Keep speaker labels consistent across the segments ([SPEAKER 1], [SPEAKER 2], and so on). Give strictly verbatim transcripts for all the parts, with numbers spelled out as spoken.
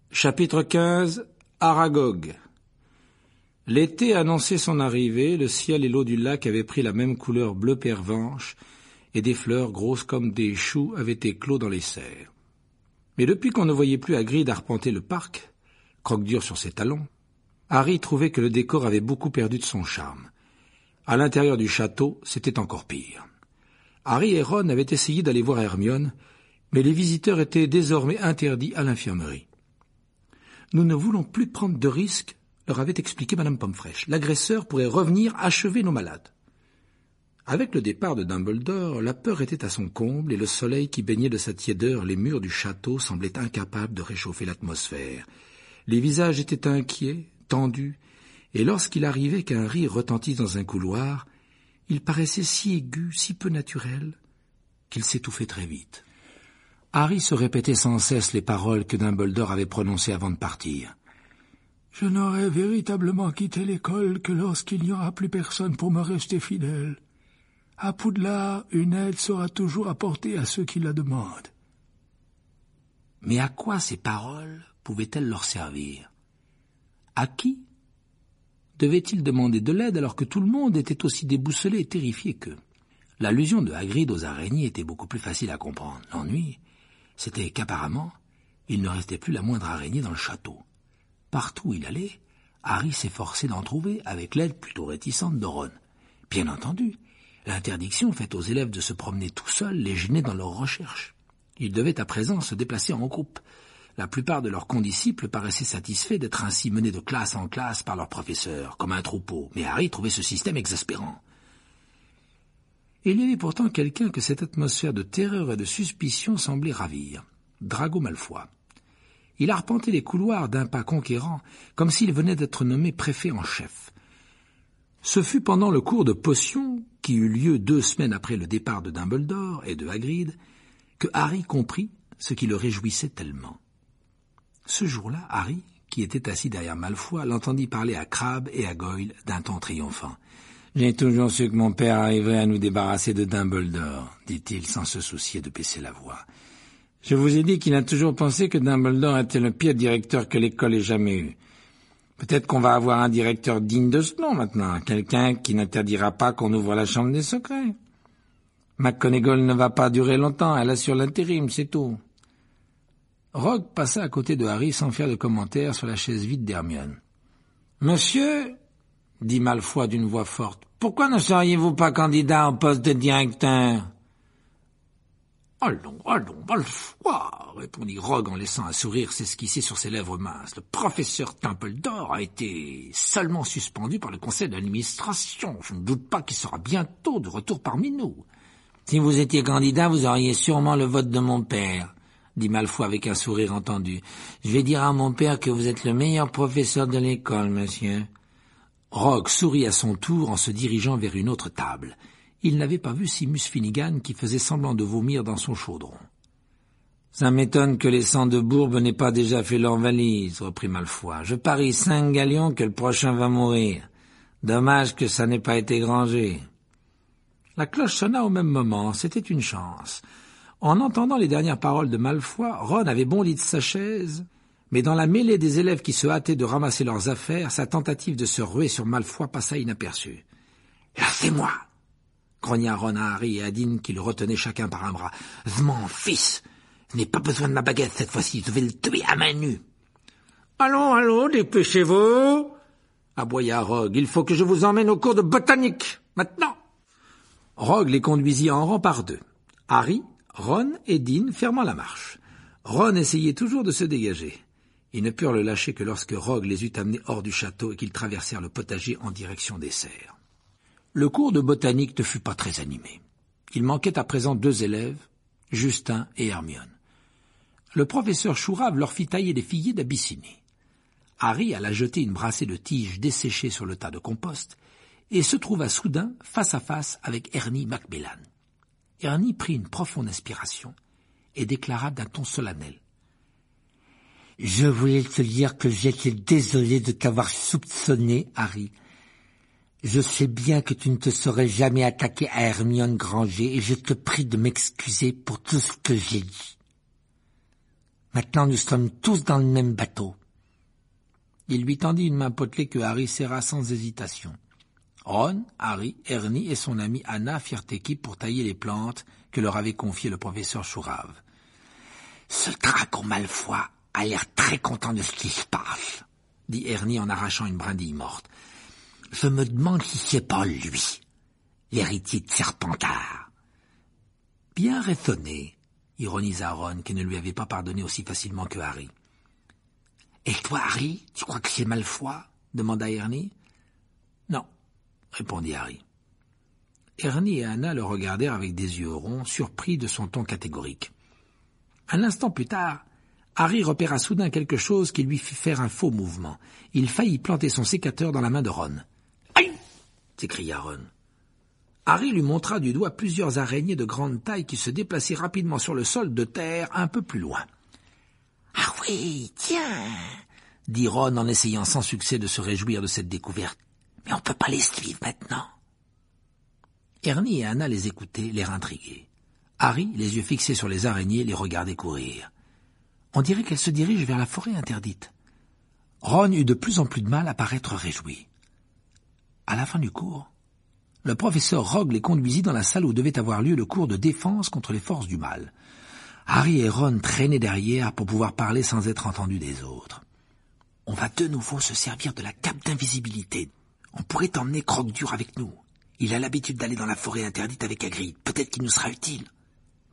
[SPEAKER 1] Chapitre quinze. Aragog. L'été annonçait son arrivée, le ciel et l'eau du lac avaient pris la même couleur bleu pervenche, et des fleurs grosses comme des choux avaient éclos dans les serres. Mais depuis qu'on ne voyait plus Hagrid arpenter le parc, croque-dur sur ses talons, Harry trouvait que le décor avait beaucoup perdu de son charme. À l'intérieur du château, c'était encore pire. Harry et Ron avaient essayé d'aller voir Hermione, mais les visiteurs étaient désormais interdits à l'infirmerie. « Nous ne voulons plus prendre de risques, » leur avait expliqué Madame Pomfrèche. « L'agresseur pourrait revenir achever nos malades. » Avec le départ de Dumbledore, la peur était à son comble et le soleil qui baignait de sa tiédeur les murs du château semblait incapable de réchauffer l'atmosphère. Les visages étaient inquiets, tendus, et lorsqu'il arrivait qu'un rire retentisse dans un couloir, il paraissait si aigu, si peu naturel, qu'il s'étouffait très vite. Harry se répétait sans cesse les paroles que Dumbledore avait prononcées avant de partir. « Je n'aurai véritablement quitté l'école que lorsqu'il n'y aura plus personne pour me rester fidèle. À Poudlard, une aide sera toujours apportée à ceux qui la demandent. » Mais à quoi ces paroles pouvaient-elles leur servir? À qui devait-il demander de l'aide alors que tout le monde était aussi déboussolé et terrifié qu'eux? L'allusion de Hagrid aux araignées était beaucoup plus facile à comprendre. L'ennui, c'était qu'apparemment, il ne restait plus la moindre araignée dans le château. Partout où il allait, Harry s'efforçait d'en trouver avec l'aide plutôt réticente de Ron. Bien entendu, l'interdiction faite aux élèves de se promener tout seuls les gênait dans leurs recherches. Ils devaient à présent se déplacer en groupe. La plupart de leurs condisciples paraissaient satisfaits d'être ainsi menés de classe en classe par leur professeur, comme un troupeau, mais Harry trouvait ce système exaspérant. Il y avait pourtant quelqu'un que cette atmosphère de terreur et de suspicion semblait ravir, Drago Malfoy. Il arpentait les couloirs d'un pas conquérant, comme s'il venait d'être nommé préfet en chef. Ce fut pendant le cours de potions, qui eut lieu deux semaines après le départ de Dumbledore et de Hagrid, que Harry comprit ce qui le réjouissait tellement. Ce jour-là, Harry, qui était assis derrière Malfoy, l'entendit parler à Crabbe et à Goyle d'un ton triomphant. « J'ai toujours su que mon père arriverait à nous débarrasser de Dumbledore, » dit-il sans se soucier de baisser la voix. « Je vous ai dit qu'il a toujours pensé que Dumbledore était le pire directeur que l'école ait jamais eu. Peut-être qu'on va avoir un directeur digne de ce nom maintenant, quelqu'un qui n'interdira pas qu'on ouvre la chambre des secrets. McGonagall ne va pas durer longtemps, elle assure l'intérim, c'est tout. » Rogue passa à côté de Harry sans faire de commentaire sur la chaise vide d'Hermione. « Monsieur, » dit Malfoy d'une voix forte, « pourquoi ne seriez-vous pas candidat au poste de directeur ?»« Allons, allons, Malfoy, » répondit Rogue en laissant un sourire s'esquisser sur ses lèvres minces. « Le professeur Dumbledore a été seulement suspendu par le conseil d'administration. Je ne doute pas qu'il sera bientôt de retour parmi nous. »« Si vous étiez candidat, vous auriez sûrement le vote de mon père, » dit Malfoy avec un sourire entendu. « Je vais dire à mon père que vous êtes le meilleur professeur de l'école, monsieur. » Rogue sourit à son tour en se dirigeant vers une autre table. Il n'avait pas vu Seamus Finnegan qui faisait semblant de vomir dans son chaudron. « Ça m'étonne que les sangs de Bourbe n'aient pas déjà fait leur valise, » reprit Malfoy. « Je parie cinq galions que le prochain va mourir. Dommage que ça n'ait pas été grangé. » La cloche sonna au même moment, c'était une chance. En entendant les dernières paroles de Malfoy, Ron avait bondi de sa chaise, mais dans la mêlée des élèves qui se hâtaient de ramasser leurs affaires, sa tentative de se ruer sur Malfoy passa inaperçue. « Laissez-moi » grogna Ron à Harry et à Dean qui le retenaient chacun par un bras. « Mon fils, je n'ai pas besoin de ma baguette cette fois-ci, je vais le tuer à main nue. »« Allons, allons, dépêchez-vous » aboya Rogue. « Il faut que je vous emmène au cours de botanique, maintenant !» Rogue les conduisit en rang par deux. Harry, Ron et Dean fermant la marche. Ron essayait toujours de se dégager. Ils ne purent le lâcher que lorsque Rogue les eut amenés hors du château et qu'ils traversèrent le potager en direction des serres. Le cours de botanique ne fut pas très animé. Il manquait à présent deux élèves, Justin et Hermione. Le professeur Chourave leur fit tailler des figuiers d'Abyssinie. Harry alla jeter une brassée de tiges desséchées sur le tas de compost et se trouva soudain face à face avec Ernie Macmillan. Ernie prit une profonde inspiration et déclara d'un ton solennel. « Je voulais te dire que j'étais désolé de t'avoir soupçonné, Harry. Je sais bien que tu ne te serais jamais attaqué à Hermione Granger et je te prie de m'excuser pour tout ce que j'ai dit. »
[SPEAKER 2] Maintenant, nous sommes tous dans le même bateau. »
[SPEAKER 1] Il lui tendit une main potelée que Harry serra sans hésitation. Ron, Harry, Ernie et son amie Anna firent équipe pour tailler les plantes que leur avait confiées le professeur Chourave.
[SPEAKER 2] « Ce dragon Malfoy a l'air très content de ce qui se passe, »
[SPEAKER 1] dit Ernie en arrachant une brindille morte.
[SPEAKER 2] « Je me demande si c'est pas lui, l'héritier de Serpentard. »
[SPEAKER 1] Bien raisonné, ironisa Ron, qui ne lui avait pas pardonné aussi facilement que Harry.
[SPEAKER 2] « Et toi, Harry, tu crois que c'est Malfoy ?» demanda Ernie.
[SPEAKER 1] « Non, » répondit Harry. Ernie et Anna le regardèrent avec des yeux ronds, surpris de son ton catégorique. Un instant plus tard, Harry repéra soudain quelque chose qui lui fit faire un faux mouvement. Il faillit planter son sécateur dans la main de Ron.
[SPEAKER 2] « Aïe !»
[SPEAKER 1] s'écria Ron. Harry lui montra du doigt plusieurs araignées de grande taille qui se déplaçaient rapidement sur le sol de terre un peu plus loin.
[SPEAKER 2] « Ah oui, tiens !» dit Ron en essayant sans succès de se réjouir de cette découverte. « Mais on peut pas les suivre maintenant. »
[SPEAKER 1] Ernie et Anna les écoutaient, l'air intrigués. Harry, les yeux fixés sur les araignées, les regardait courir. On dirait qu'elles se dirigent vers la forêt interdite. Ron eut de plus en plus de mal à paraître réjoui. À la fin du cours, le professeur Rogue les conduisit dans la salle où devait avoir lieu le cours de défense contre les forces du mal. Harry et Ron traînaient derrière pour pouvoir parler sans être entendus des autres.
[SPEAKER 2] « On va de nouveau se servir de la cape d'invisibilité. On pourrait emmener Croque-Dur avec nous. Il a l'habitude d'aller dans la forêt interdite avec Hagrid. Peut-être qu'il nous sera utile. »« D'accord, »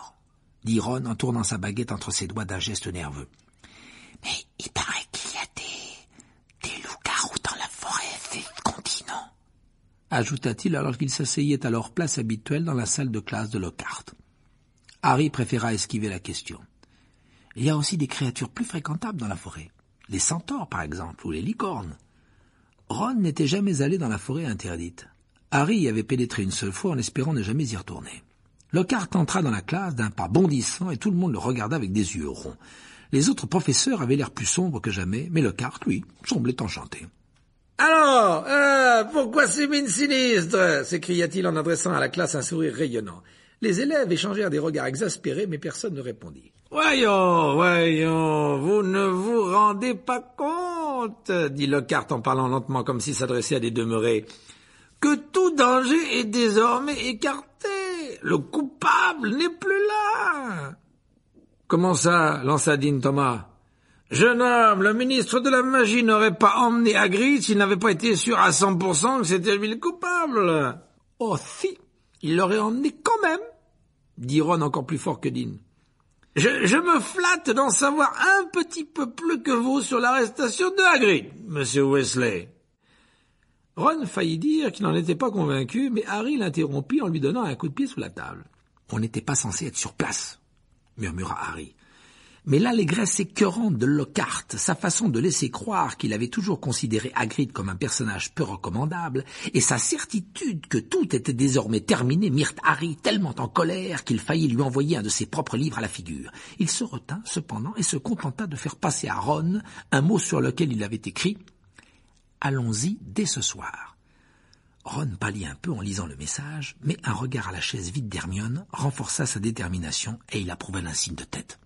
[SPEAKER 2] dit Ron en tournant sa baguette entre ses doigts d'un geste nerveux. « Mais il paraît qu'il y a des... des loups-garous dans la forêt, c'est ce continent. »
[SPEAKER 1] ajouta-t-il alors qu'il s'asseyait à leur place habituelle dans la salle de classe de Lockhart. Harry préféra esquiver la question. Il y a aussi des créatures plus fréquentables dans la forêt. Les centaures, par exemple, ou les licornes. Ron n'était jamais allé dans la forêt interdite. Harry y avait pénétré une seule fois en espérant ne jamais y retourner. Lockhart entra dans la classe d'un pas bondissant et tout le monde le regarda avec des yeux ronds. Les autres professeurs avaient l'air plus sombres que jamais, mais Lockhart, lui, semblait enchanté. « Alors, euh, pourquoi ces mines sinistres ?» s'écria-t-il en adressant à la classe un sourire rayonnant. Les élèves échangèrent des regards exaspérés, mais personne ne répondit. « Voyons, voyons, vous ne vous rendez pas compte, dit Lockhart en parlant lentement comme s'il s'adressait à des demeurés, que tout danger est désormais écarté. Le coupable n'est plus là. » « Comment ça ?» lança Dean Thomas. « Jeune homme, le ministre de la Magie n'aurait pas emmené Hagrid s'il n'avait pas été sûr à cent pour cent que c'était lui le coupable. »« Oh si, il l'aurait emmené quand même, » dit Ron encore plus fort que Dean. Je, je me flatte d'en savoir un petit peu plus que vous sur l'arrestation de Hagrid, monsieur Weasley. » Ron faillit dire qu'il n'en était pas convaincu, mais Harry l'interrompit en lui donnant un coup de pied sous la table. « On n'était pas censé être sur place, » murmura Harry. Mais l'allégresse écœurante de Lockhart, sa façon de laisser croire qu'il avait toujours considéré Hagrid comme un personnage peu recommandable, et sa certitude que tout était désormais terminé mirent Harry tellement en colère qu'il faillit lui envoyer un de ses propres livres à la figure. Il se retint cependant et se contenta de faire passer à Ron un mot sur lequel il avait écrit « Allons-y dès ce soir ». Ron pâlit un peu en lisant le message, mais un regard à la chaise vide d'Hermione renforça sa détermination et il approuva d'un signe de tête.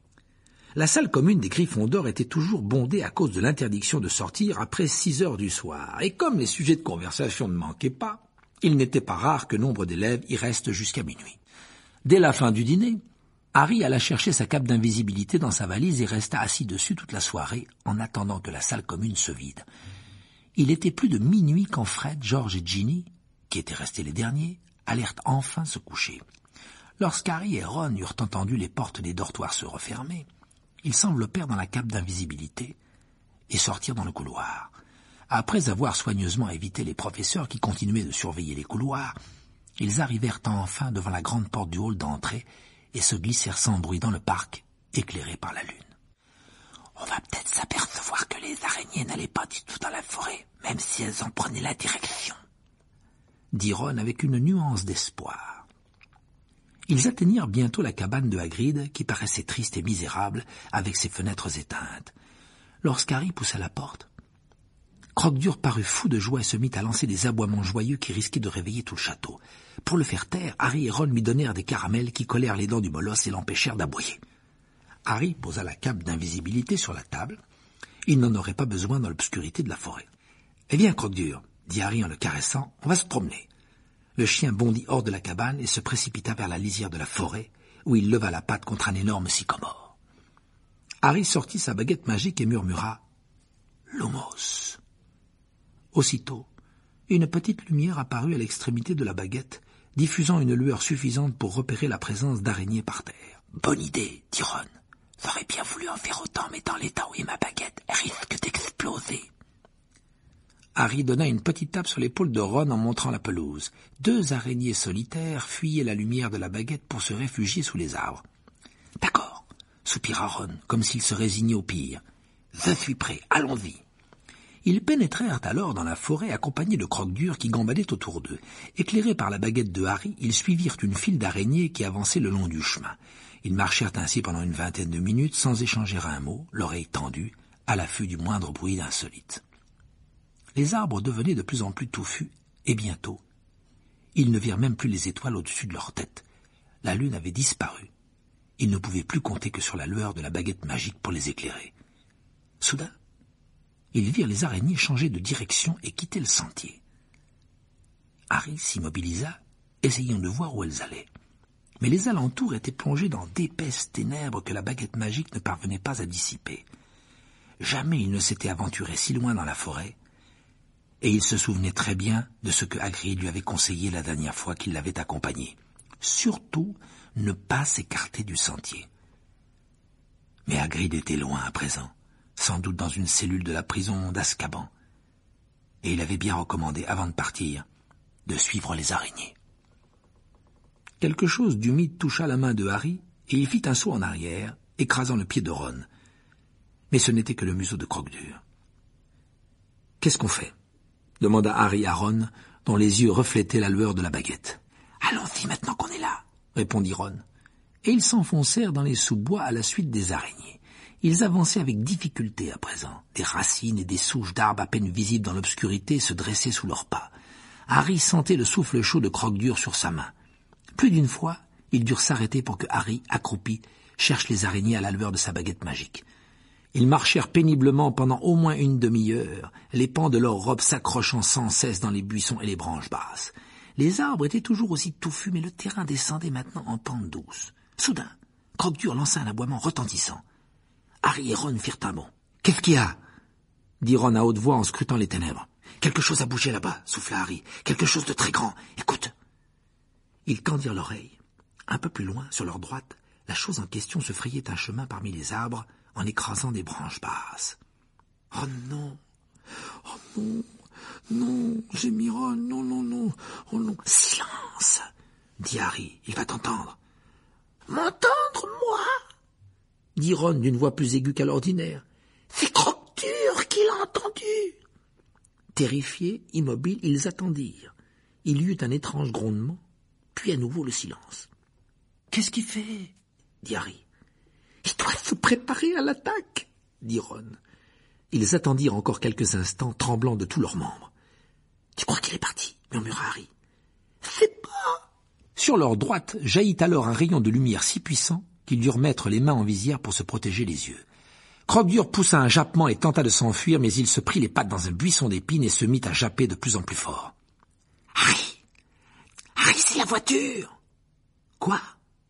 [SPEAKER 1] La salle commune des Griffons d'Or était toujours bondée à cause de l'interdiction de sortir après six heures du soir, et comme les sujets de conversation ne manquaient pas, il n'était pas rare que nombre d'élèves y restent jusqu'à minuit. Dès la fin du dîner, Harry alla chercher sa cape d'invisibilité dans sa valise et resta assis dessus toute la soirée en attendant que la salle commune se vide. Il était plus de minuit quand Fred, George et Ginny, qui étaient restés les derniers, allèrent enfin se coucher. Lorsqu'Harry et Ron eurent entendu les portes des dortoirs se refermer, ils s'enveloppèrent dans la cape d'invisibilité et sortirent dans le couloir. Après avoir soigneusement évité les professeurs qui continuaient de surveiller les couloirs, ils arrivèrent enfin devant la grande porte du hall d'entrée et se glissèrent sans bruit dans le parc, éclairé par la lune. « On va peut-être s'apercevoir que les araignées n'allaient pas du tout dans la forêt, même si elles en prenaient la direction, » dit Ron avec une nuance d'espoir. Ils atteignirent bientôt la cabane de Hagrid, qui paraissait triste et misérable, avec ses fenêtres éteintes. Lorsqu'Harry poussa la porte, Croque-Dur parut fou de joie et se mit à lancer des aboiements joyeux qui risquaient de réveiller tout le château. Pour le faire taire, Harry et Ron lui donnèrent des caramels qui collèrent les dents du molosse et l'empêchèrent d'aboyer.
[SPEAKER 2] Harry posa la cape d'invisibilité sur la table. Il n'en aurait pas besoin dans l'obscurité de la forêt. « Eh bien, Croque-Dur, dit Harry en le caressant, on va se promener. » Le chien bondit hors de la cabane et se précipita vers la lisière de la forêt, où il leva la patte contre un énorme sycomore. Harry sortit sa baguette magique et murmura « Lumos ». Aussitôt, une petite lumière apparut à l'extrémité de la baguette, diffusant une lueur suffisante pour repérer la présence d'araignées par terre. « Bonne idée, dit Ron. J'aurais bien voulu en faire autant, mais dans l'état où est ma baguette, elle risque d'exploser. » Harry donna une petite tape sur l'épaule de Ron en montrant la pelouse. Deux araignées solitaires fuyaient la lumière de la baguette pour se réfugier sous les arbres. « D'accord, » soupira Ron, comme s'il se résignait au pire. « Je suis prêt, allons-y. » Ils pénétrèrent alors dans la forêt accompagnés de Croque-Dur qui gambadaient autour d'eux. Éclairés par la baguette de Harry, ils suivirent une file d'araignées qui avançait le long du chemin. Ils marchèrent ainsi pendant une vingtaine de minutes sans échanger un mot, l'oreille tendue, à l'affût du moindre bruit insolite. Les arbres devenaient de plus en plus touffus, et bientôt, ils ne virent même plus les étoiles au-dessus de leur tête. La lune avait disparu. Ils ne pouvaient plus compter que sur la lueur de la baguette magique pour les éclairer. Soudain, ils virent les araignées changer de direction et quitter le sentier. Harry s'immobilisa, essayant de voir où elles allaient. Mais les alentours étaient plongés dans d'épaisses ténèbres que la baguette magique ne parvenait pas à dissiper. Jamais il ne s'était aventuré si loin dans la forêt, et il se souvenait très bien de ce que Hagrid lui avait conseillé la dernière fois qu'il l'avait accompagné. Surtout, ne pas s'écarter du sentier. Mais Hagrid était loin à présent, sans doute dans une cellule de la prison d'Azkaban, et il avait bien recommandé, avant de partir, de suivre les araignées. Quelque chose d'humide toucha la main de Harry, et il fit un saut en arrière, écrasant le pied de Ron. Mais ce n'était que le museau de Croque-Dur. « Qu'est-ce qu'on fait ?» demanda Harry à Ron, dont les yeux reflétaient la lueur de la baguette. « Allons-y maintenant qu'on est là !» répondit Ron. Et ils s'enfoncèrent dans les sous-bois à la suite des araignées. Ils avançaient avec difficulté à présent. Des racines et des souches d'arbres à peine visibles dans l'obscurité se dressaient sous leurs pas. Harry sentait le souffle chaud de Croque-Dur sur sa main. Plus d'une fois, ils durent s'arrêter pour que Harry, accroupi, cherche les araignées à la lueur de sa baguette magique. Ils marchèrent péniblement pendant au moins une demi-heure, les pans de leurs robes s'accrochant sans cesse dans les buissons et les branches basses. Les arbres étaient toujours aussi touffus, mais le terrain descendait maintenant en pente douce. Soudain, Croque-Dur lança un aboiement retentissant. Harry et Ron firent un bond. « Qu'est-ce qu'il y a ?» dit Ron à haute voix en scrutant les ténèbres. « Quelque chose a bougé là-bas, » souffla Harry. « Quelque chose de très grand. Écoute !» Ils tendirent l'oreille. Un peu plus loin, sur leur droite, la chose en question se frayait un chemin parmi les arbres en écrasant des branches basses. « Oh non! Oh non! Non! Gémit Ron! Non, non, non! Oh non! Silence !» dit Harry. « Il va t'entendre. »« M'entendre, moi ?» dit Ron d'une voix plus aiguë qu'à l'ordinaire. « C'est Croque-Dur qui l'a entendu !» Terrifiés, immobiles, ils attendirent. Il y eut un étrange grondement, puis à nouveau le silence. « Qu'est-ce qu'il fait ?» dit Harry. « Il doit se préparer à l'attaque !» dit Ron. Ils attendirent encore quelques instants, tremblant de tous leurs membres. « Tu crois qu'il est parti ?» murmura Harry. « C'est pas !» Sur leur droite jaillit alors un rayon de lumière si puissant qu'ils durent mettre les mains en visière pour se protéger les yeux. Croque-Dur poussa un jappement et tenta de s'enfuir, mais il se prit les pattes dans un buisson d'épines et se mit à japper de plus en plus fort. « Harry ! Harry, c'est la voiture !»« Quoi ? Viens !»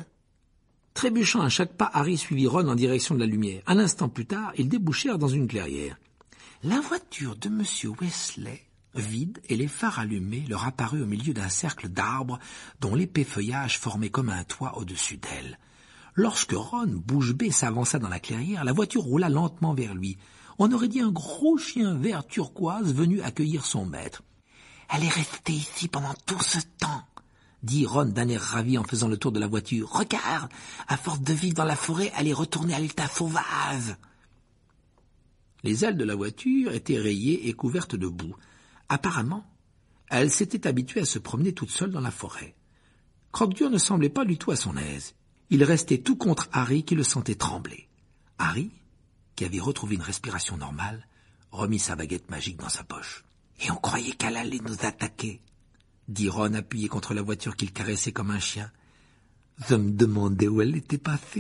[SPEAKER 2] Trébuchant à chaque pas, Harry suivit Ron en direction de la lumière. Un instant plus tard, ils débouchèrent dans une clairière. La voiture de Monsieur Weasley, vide et les phares allumés, leur apparut au milieu d'un cercle d'arbres dont l'épais feuillage formait comme un toit au-dessus d'elle. Lorsque Ron, bouche bée, s'avança dans la clairière, la voiture roula lentement vers lui. On aurait dit un gros chien vert turquoise venu accueillir son maître. « Elle est restée ici pendant tout ce temps !» dit Ron d'un air ravi en faisant le tour de la voiture. « Regarde, à force de vivre dans la forêt, elle est retournée à l'état sauvage !» Les ailes de la voiture étaient rayées et couvertes de boue. Apparemment, elle s'était habituée à se promener toute seule dans la forêt. Croque-Dur ne semblait pas du tout à son aise. Il restait tout contre Harry qui le sentait trembler. Harry, qui avait retrouvé une respiration normale, remit sa baguette magique dans sa poche. « Et on croyait qu'elle allait nous attaquer !» dit Ron appuyé contre la voiture qu'il caressait comme un chien. « Je me demandais où elle était passée. »